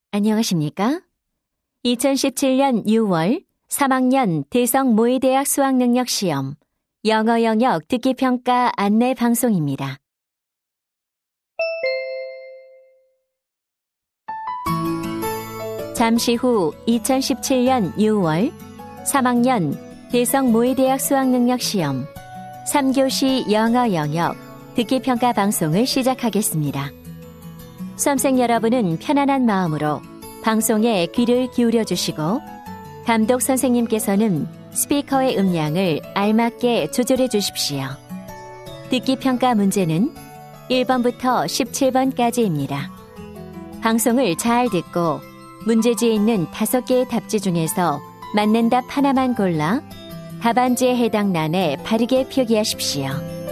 안녕하십니까? 2017년 6월 3학년 대성모의대학 수학능력시험 영어 영역 듣기평가 안내 방송입니다. 잠시 후 2017년 6월 3학년 대성모의대학 수학능력시험 3교시 영어 영역 듣기평가 방송을 시작하겠습니다. 수험생 여러분은 편안한 마음으로 방송에 귀를 기울여 주시고 감독 선생님께서는 스피커의 음량을 알맞게 조절해 주십시오. 듣기평가 문제는 1번부터 17번까지입니다. 방송을 잘 듣고 문제지에 있는 5개의 답지 중에서 맞는 답 하나만 골라 답안지에 해당 란에 바르게 표기하십시오.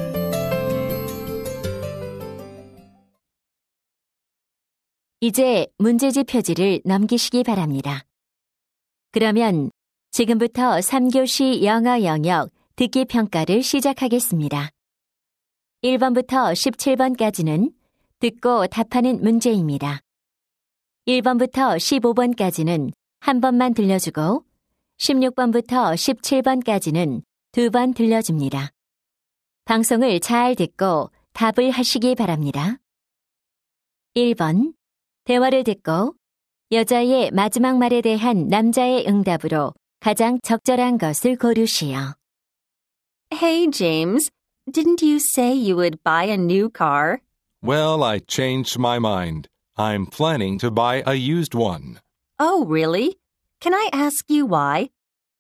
이제 문제지 표지를 넘기시기 바랍니다. 그러면 지금부터 3교시 영어 영역 듣기 평가를 시작하겠습니다. 1번부터 17번까지는 듣고 답하는 문제입니다. 1번부터 15번까지는 한 번만 들려주고 16번부터 17번까지는 2번 들려줍니다. 방송을 잘 듣고 답을 하시기 바랍니다. 1번 대화를 듣고 여자의 마지막 말에 대한 남자의 응답으로 가장 적절한 것을 고르시오. Hey, James, didn't you say you would buy a new car? Well, I changed my mind. I'm planning to buy a used one. Oh, really? Can I ask you why?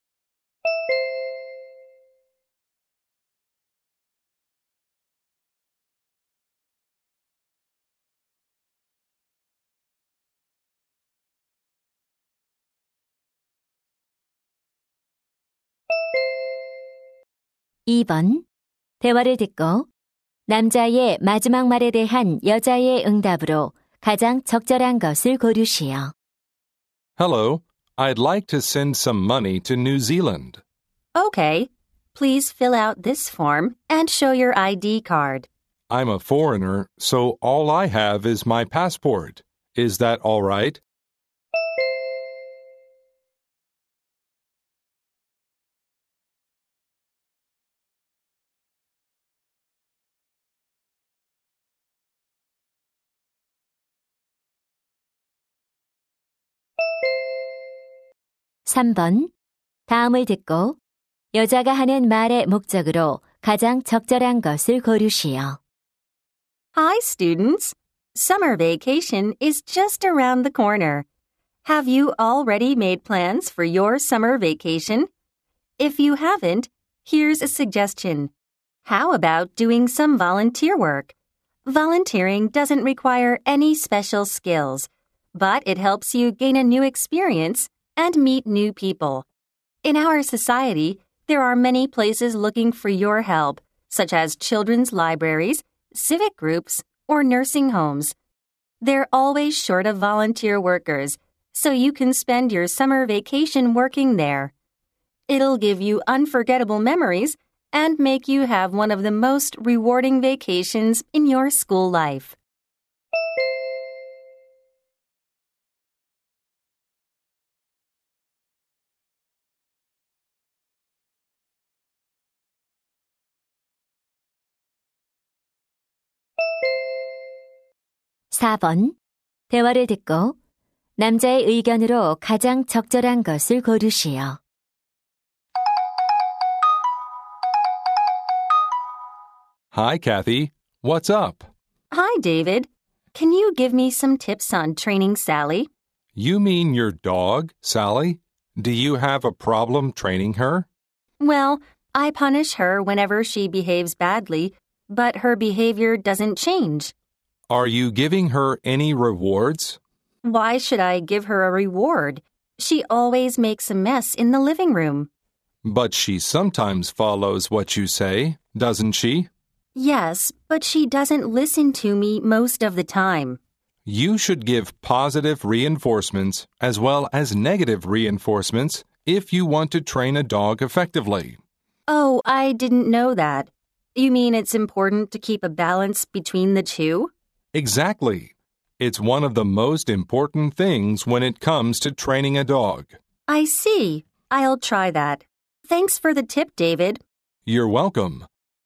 (2번) 대화를 듣고 남자의 마지막 말에 대한 여자의 응답으로 가장 적절한 것을 고르시오. Hello, I'd like to send some money to New Zealand. Okay. Please fill out this form and show your ID card. I'm a foreigner, so all I have is my passport. Is that all right? (3번) 다음을 듣고 여자가 하는 말의 목적으로 가장 적절한 것을 고르시오. Hi, students. Summer vacation is just around the corner. Have you already made plans for your summer vacation? If you haven't, here's a suggestion. How about doing some volunteer work? Volunteering doesn't require any special skills, but it helps you gain a new experience and meet new people. In our society, there are many places looking for your help, such as children's libraries, civic groups, or nursing homes. They're always short of volunteer workers, so you can spend your summer vacation working there. It'll give you unforgettable memories and make you have one of the most rewarding vacations in your school life. (4번) 대화를 듣고 남자의 의견으로 가장 적절한 것을 고르시오. Hi, Kathy. What's up? Hi, David. Can you give me some tips on training Sally? You mean your dog, Sally? Do you have a problem training her? Well, I punish her whenever she behaves badly, but her behavior doesn't change. Are you giving her any rewards? Why should I give her a reward? She always makes a mess in the living room. But she sometimes follows what you say, doesn't she? Yes, but she doesn't listen to me most of the time. You should give positive reinforcements as well as negative reinforcements if you want to train a dog effectively. Oh, I didn't know that. You mean it's important to keep a balance between the two? Exactly. It's one of the most important things when it comes to training a dog. I see. I'll try that. Thanks for the tip, David. You're welcome.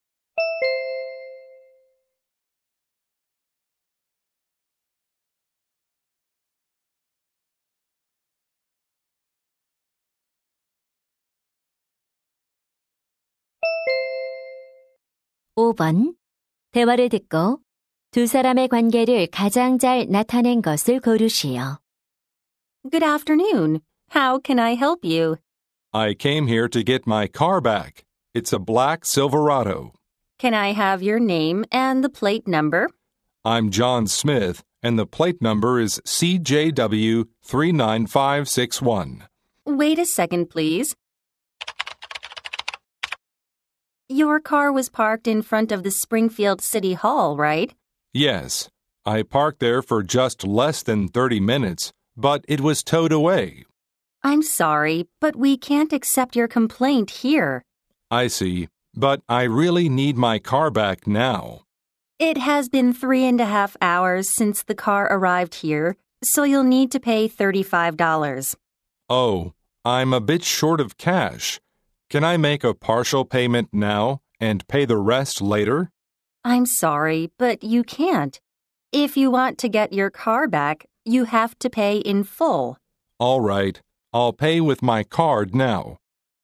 (5번) 대화를 듣고 두 사람의 관계를 가장 잘 나타낸 것을 고르시오. Good afternoon. How can I help you? I came here to get my car back. It's a black Silverado. Can I have your name and the plate number? I'm John Smith, and the plate number is CJW 39561. Wait a second, please. Your car was parked in front of the Springfield City Hall, right? Yes, I parked there for just less than 30 minutes, but it was towed away. I'm sorry, but we can't accept your complaint here. I see, but I really need my car back now. It has been 3.5 hours since the car arrived here, so you'll need to pay $35. Oh, I'm a bit short of cash. Can I make a partial payment now and pay the rest later? I'm sorry, but you can't. If you want to get your car back, you have to pay in full. All right, I'll pay with my card now.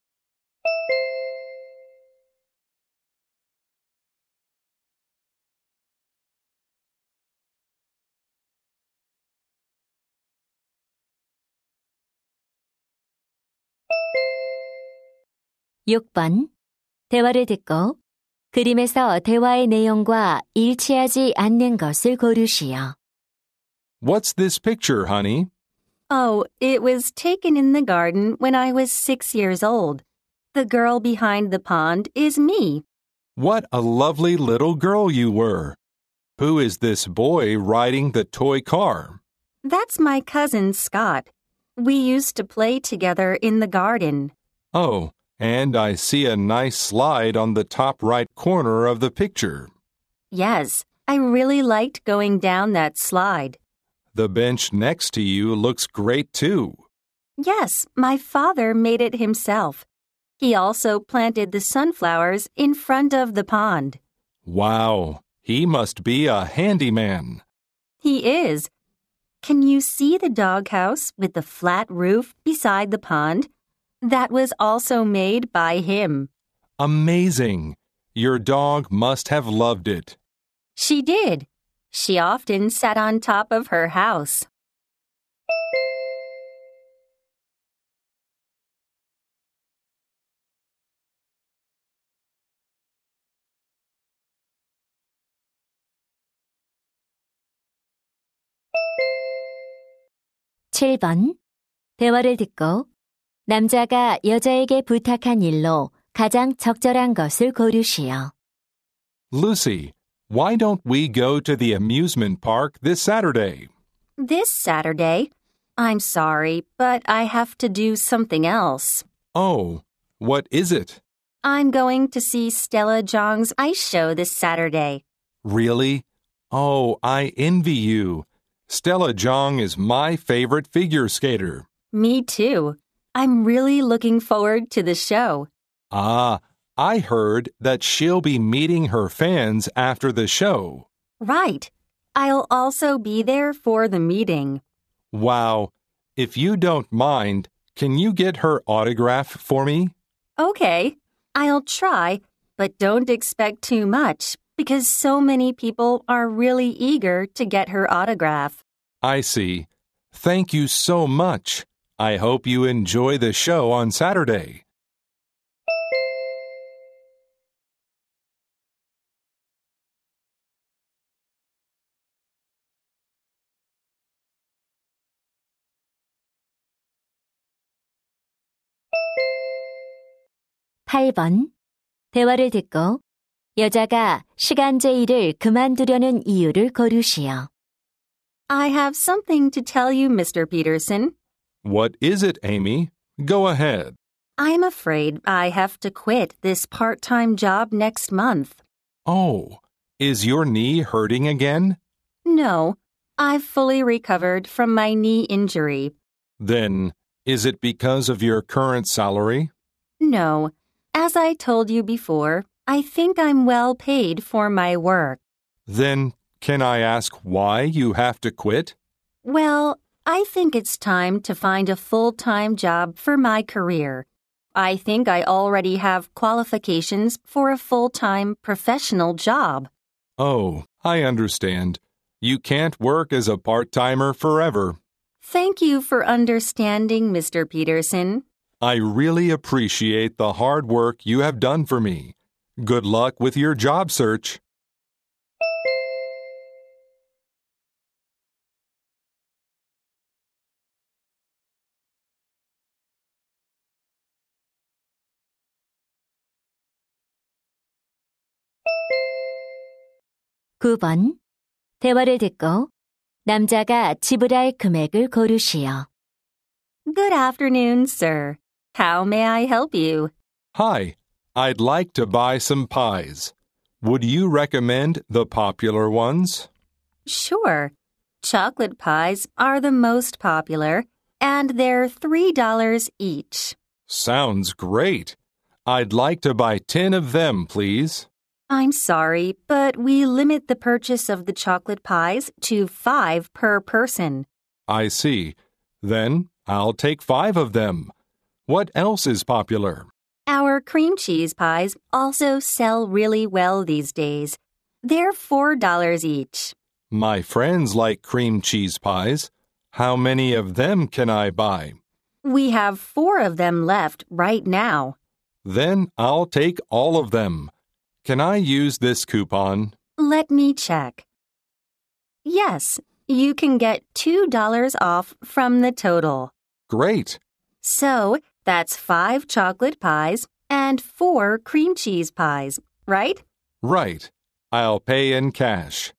(6번) 대화를 듣고 그림에서 대화의 내용과 일치하지 않는 것을 고르시오. What's this picture, honey? Oh, it was taken in the garden when I was 6 years old. The girl behind the pond is me. What a lovely little girl you were. Who is this boy riding the toy car? That's my cousin Scott. We used to play together in the garden. Oh, and I see a nice slide on the top right corner of the picture. Yes, I really liked going down that slide. The bench next to you looks great too. Yes, my father made it himself. He also planted the sunflowers in front of the pond. Wow, he must be a handyman. He is. Can you see the doghouse with the flat roof beside the pond? That was also made by him. Amazing. Your dog must have loved it. She did. She often sat on top of her house. (7번) 대화를 듣고 남자가 여자에게 부탁한 일로 가장 적절한 것을 고르시오. Lucy, why don't we go to the amusement park this Saturday? This Saturday? I'm sorry, but I have to do something else. Oh, what is it? I'm going to see Stella Jong's ice show this Saturday. Really? Oh, I envy you. Stella Jong is my favorite figure skater. Me too. I'm really looking forward to the show. Ah, I heard that she'll be meeting her fans after the show. Right. I'll also be there for the meeting. Wow. If you don't mind, can you get her autograph for me? Okay. I'll try, but don't expect too much because so many people are really eager to get her autograph. I see. Thank you so much. I hope you enjoy the show on Saturday. (8번) 대화를 듣고 여자가 시간제 일을 그만두려는 이유를 고르시오. I have something to tell you, Mr. Peterson. What is it, Amy? Go ahead. I'm afraid I have to quit this part-time job next month. Oh, is your knee hurting again? No, I've fully recovered from my knee injury. Then, is it because of your current salary? No. As I told you before, I think I'm well paid for my work. Then, can I ask why you have to quit? Well, I think it's time to find a full-time job for my career. I think I already have qualifications for a full-time professional job. Oh, I understand. You can't work as a part-timer forever. Thank you for understanding, Mr. Peterson. I really appreciate the hard work you have done for me. Good luck with your job search. (9번) 대화를 듣고 남자가 지불할 금액을 고르시오. Good afternoon, sir. How may I help you? Hi, I'd like to buy some pies. Would you recommend the popular ones? Sure. Chocolate pies are the most popular, and they're $3 each. Sounds great. I'd like to buy 10 of them, please. I'm sorry, but we limit the purchase of the chocolate pies to 5 per person. I see. Then I'll take 5 of them. What else is popular? Our cream cheese pies also sell really well these days. They're $4 each. My friends like cream cheese pies. How many of them can I buy? We have 4 of them left right now. Then I'll take all of them. Can I use this coupon? Let me check. Yes, you can get $2 off from the total. Great. So, that's 5 chocolate pies and 4 cream cheese pies, right? Right. I'll pay in cash.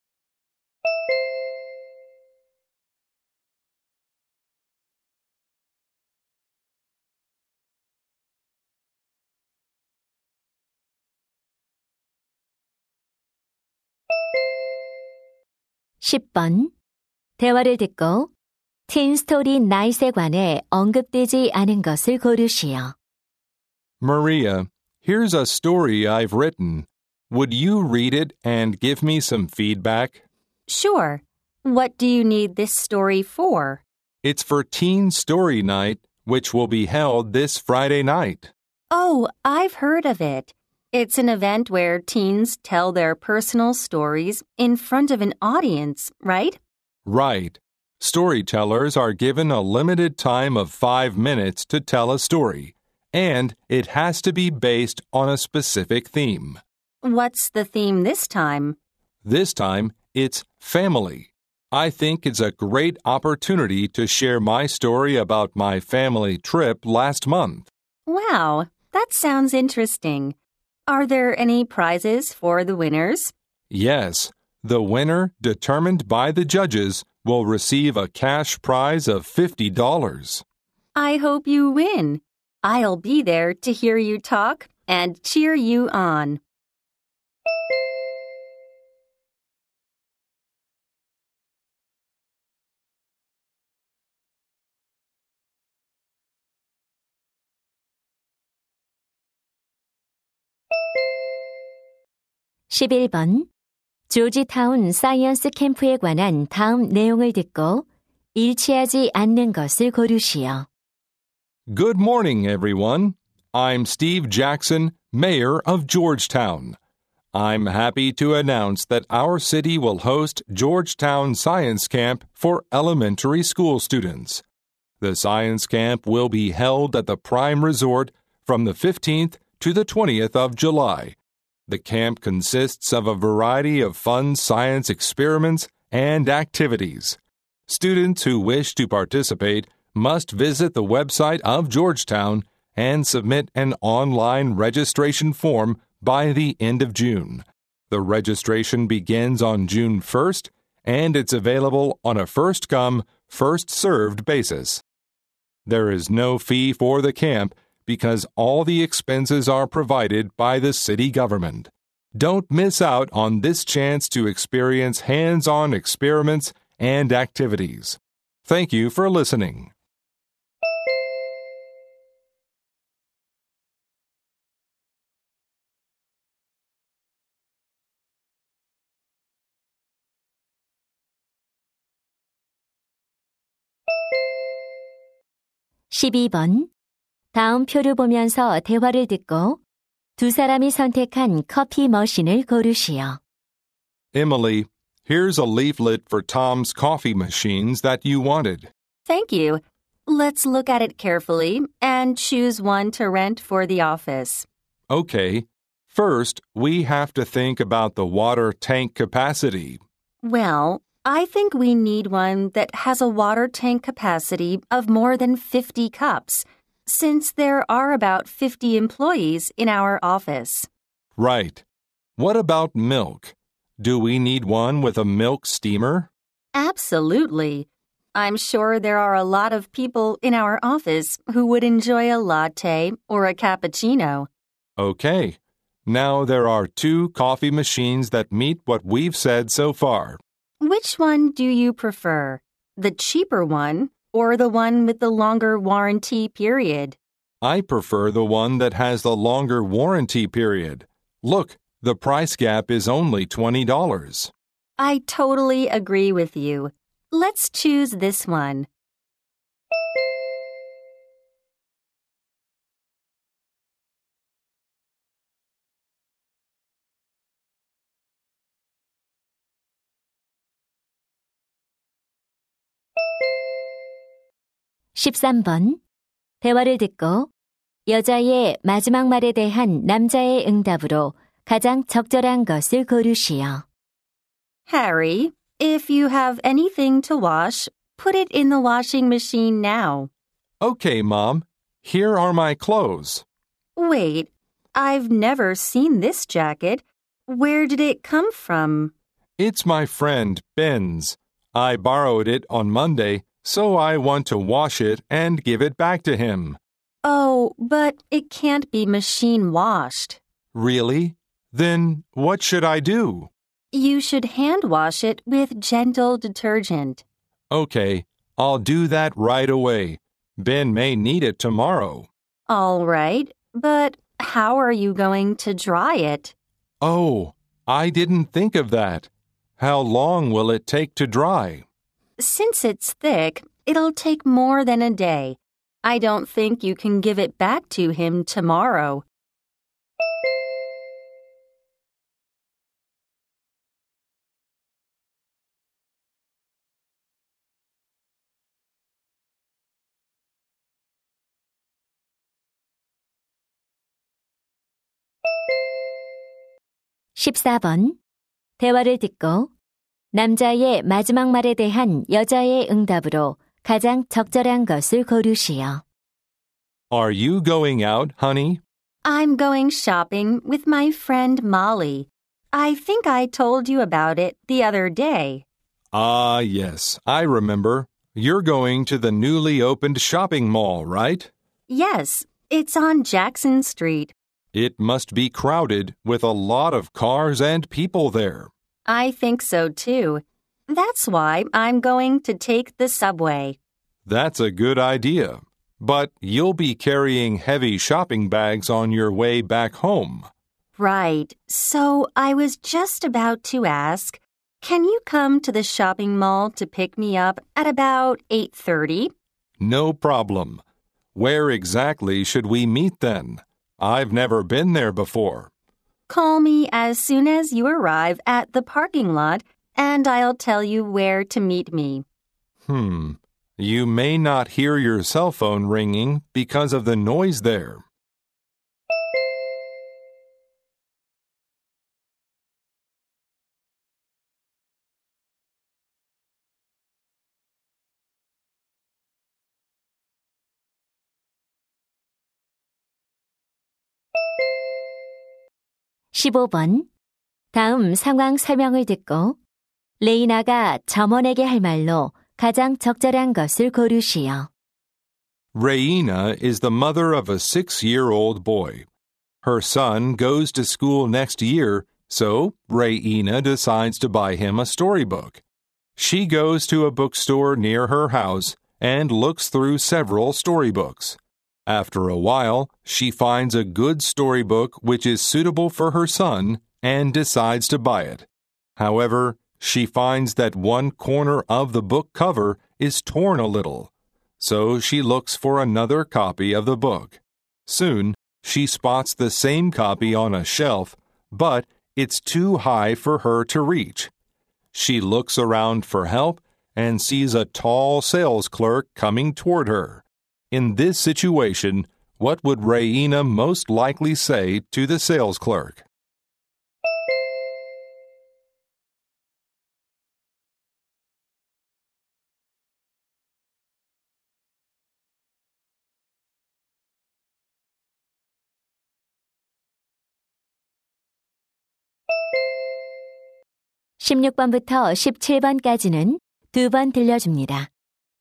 (10번) 대화를 듣고 틴 스토리 나잇에 관해 언급되지 않은 것을 고르시오. Maria, here's a story I've written. Would you read it and give me some feedback? Sure. What do you need this story for? It's for Teen Story Night, which will be held this Friday night. Oh, I've heard of it. It's an event where teens tell their personal stories in front of an audience, right? Right. Storytellers are given a limited time of 5 minutes to tell a story, and it has to be based on a specific theme. What's the theme this time? This time, it's family. I think it's a great opportunity to share my story about my family trip last month. Wow, that sounds interesting. Are there any prizes for the winners? Yes, the winner, determined by the judges, will receive a cash prize of $50. I hope you win. I'll be there to hear you talk and cheer you on. (11번) 조지타운 사이언스 캠프에 관한 다음 내용을 듣고 일치하지 않는 것을 고르시오. Good morning, everyone. I'm Steve Jackson, Mayor of Georgetown. I'm happy to announce that our city will host Georgetown Science Camp for elementary school students. The science camp will be held at the Prime Resort from the 15th to the 20th of July. The camp consists of a variety of fun science experiments and activities. Students who wish to participate must visit the website of Georgetown and submit an online registration form by the end of June. The registration begins on June 1st, and it's available on a first-come, first-served basis. There is no fee for the camp because all the expenses are provided by the city government. Don't miss out on this chance to experience hands-on experiments and activities. Thank you for listening. (12번) 다음 표를 보면서 대화를 듣고 두 사람이 선택한 커피 머신을 고르시오. Emily, here's a leaflet for Tom's coffee machines that you wanted. Thank you. Let's look at it carefully and choose one to rent for the office. Okay. First, we have to think about the water tank capacity. Well, I think we need one that has a water tank capacity of more than 50 cups, since there are about 50 employees in our office. Right. What about milk? Do we need one with a milk steamer? Absolutely. I'm sure there are a lot of people in our office who would enjoy a latte or a cappuccino. Okay. Now there are 2 coffee machines that meet what we've said so far. Which one do you prefer? The cheaper one or the one with the longer warranty period? I prefer the one that has the longer warranty period. Look, the price gap is only $20. I totally agree with you. Let's choose this one. (13번) 대화를 듣고 여자의 마지막 말에 대한 남자의 응답으로 가장 적절한 것을 고르시오. Harry, if you have anything to wash, put it in the washing machine now. Okay, Mom. Here are my clothes. Wait, I've never seen this jacket. Where did it come from? It's my friend, Ben's. I borrowed it on Monday, so I want to wash it and give it back to him. Oh, but it can't be machine washed. Really? Then what should I do? You should hand wash it with gentle detergent. Okay, I'll do that right away. Ben may need it tomorrow. All right, but how are you going to dry it? Oh, I didn't think of that. How long will it take to dry? Since it's thick, it'll take more than a day. I don't think you can give it back to him tomorrow. (14번) 대화를 듣고 남자의 마지막 말에 대한 여자의 응답으로 가장 적절한 것을 고르시오. Are you going out, honey? I'm going shopping with my friend Molly. I think I told you about it the other day. Ah, yes, I remember. You're going to the newly opened shopping mall, right? Yes, it's on Jackson Street. It must be crowded with a lot of cars and people there. I think so too. That's why I'm going to take the subway. That's a good idea. But you'll be carrying heavy shopping bags on your way back home. Right. So I was just about to ask, can you come to the shopping mall to pick me up at about 8:30? No problem. Where exactly should we meet then? I've never been there before. Call me as soon as you arrive at the parking lot, and I'll tell you where to meet me. You may not hear your cell phone ringing because of the noise there. (15번) 다음 상황 설명을 듣고 레이나가 점원에게 할 말로 가장 적절한 것을 고르시오. Raina is the mother of a 6-year-old boy. Her son goes to school next year, so Raina decides to buy him a storybook. She goes to a bookstore near her house and looks through several storybooks. After a while, she finds a good storybook which is suitable for her son and decides to buy it. However, she finds that one corner of the book cover is torn a little, so she looks for another copy of the book. Soon, she spots the same copy on a shelf, but it's too high for her to reach. She looks around for help and sees a tall sales clerk coming toward her. In this situation, what would Raina most likely say to the sales clerk? (16번부터 17번까지는 두 번 들려줍니다.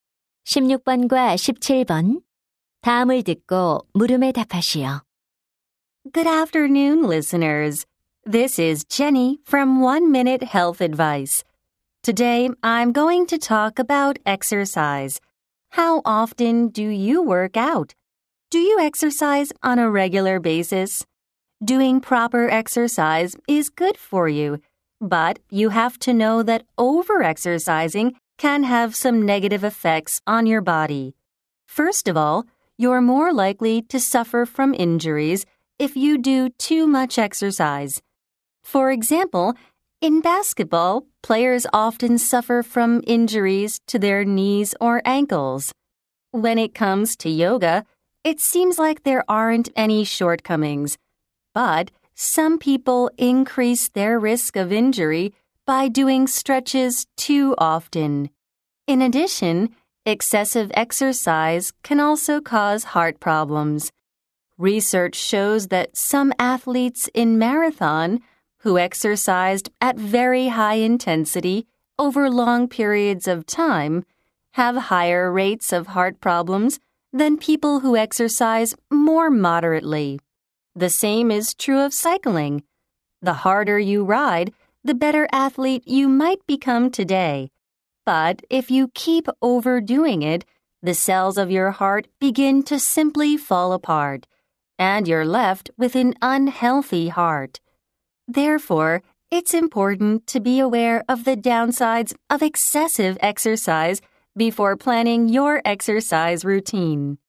16번과 17번 다음을 듣고 물음에 답하시오. Good afternoon, listeners. This is Jenny from 1 Minute Health Advice. Today, I'm going to talk about exercise. How often do you work out? Do you exercise on a regular basis? Doing proper exercise is good for you, but you have to know that over-exercising can have some negative effects on your body. First of all, you're more likely to suffer from injuries if you do too much exercise. For example, in basketball, players often suffer from injuries to their knees or ankles. When it comes to yoga, it seems like there aren't any shortcomings, but some people increase their risk of injury by doing stretches too often. In addition, excessive exercise can also cause heart problems. Research shows that some athletes in marathon who exercised at very high intensity over long periods of time have higher rates of heart problems than people who exercise more moderately. The same is true of cycling. The harder you ride, the better athlete you might become today. But if you keep overdoing it, the cells of your heart begin to simply fall apart, and you're left with an unhealthy heart. Therefore, it's important to be aware of the downsides of excessive exercise before planning your exercise routine.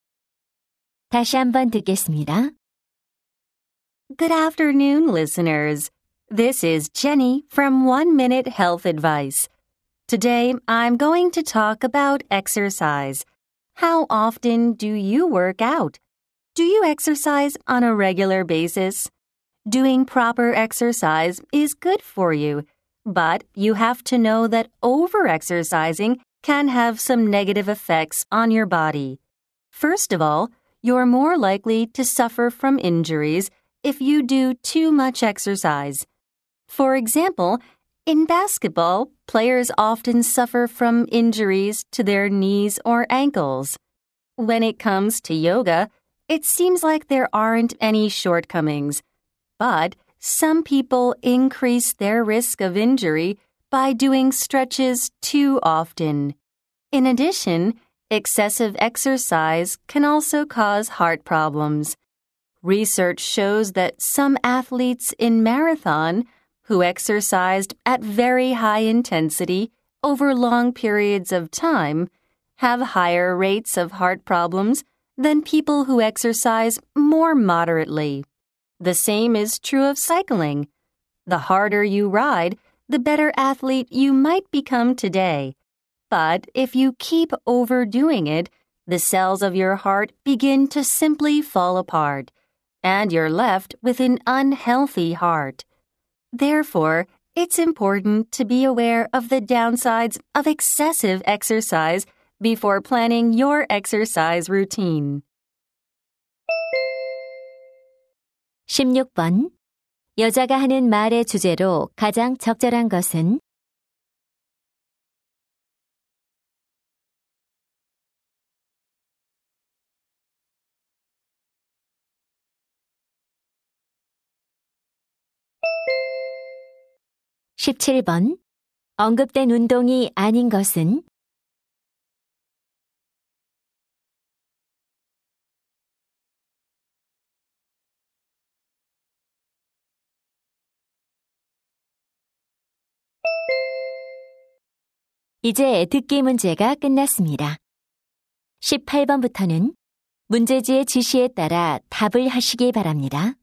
다시 한번 듣겠습니다. Good afternoon, listeners. This is Jenny from 1 Minute Health Advice. Today, I'm going to talk about exercise. How often do you work out? Do you exercise on a regular basis? Doing proper exercise is good for you, but you have to know that over-exercising can have some negative effects on your body. First of all, you're more likely to suffer from injuries if you do too much exercise. For example, in basketball, players often suffer from injuries to their knees or ankles. When it comes to yoga, it seems like there aren't any shortcomings, but some people increase their risk of injury by doing stretches too often. In addition, excessive exercise can also cause heart problems. Research shows that some athletes in marathon who exercised at very high intensity over long periods of time have higher rates of heart problems than people who exercise more moderately. The same is true of cycling. The harder you ride, the better athlete you might become today. But if you keep overdoing it, the cells of your heart begin to simply fall apart, and you're left with an unhealthy heart. Therefore, it's important to be aware of the downsides of excessive exercise before planning your exercise routine. 16번. 여자가 하는 말의 주제로 가장 적절한 것은? (17번) 언급된 운동이 아닌 것은 이제 듣기 문제가 끝났습니다. 18번부터는 문제지의 지시에 따라 답을 하시기 바랍니다.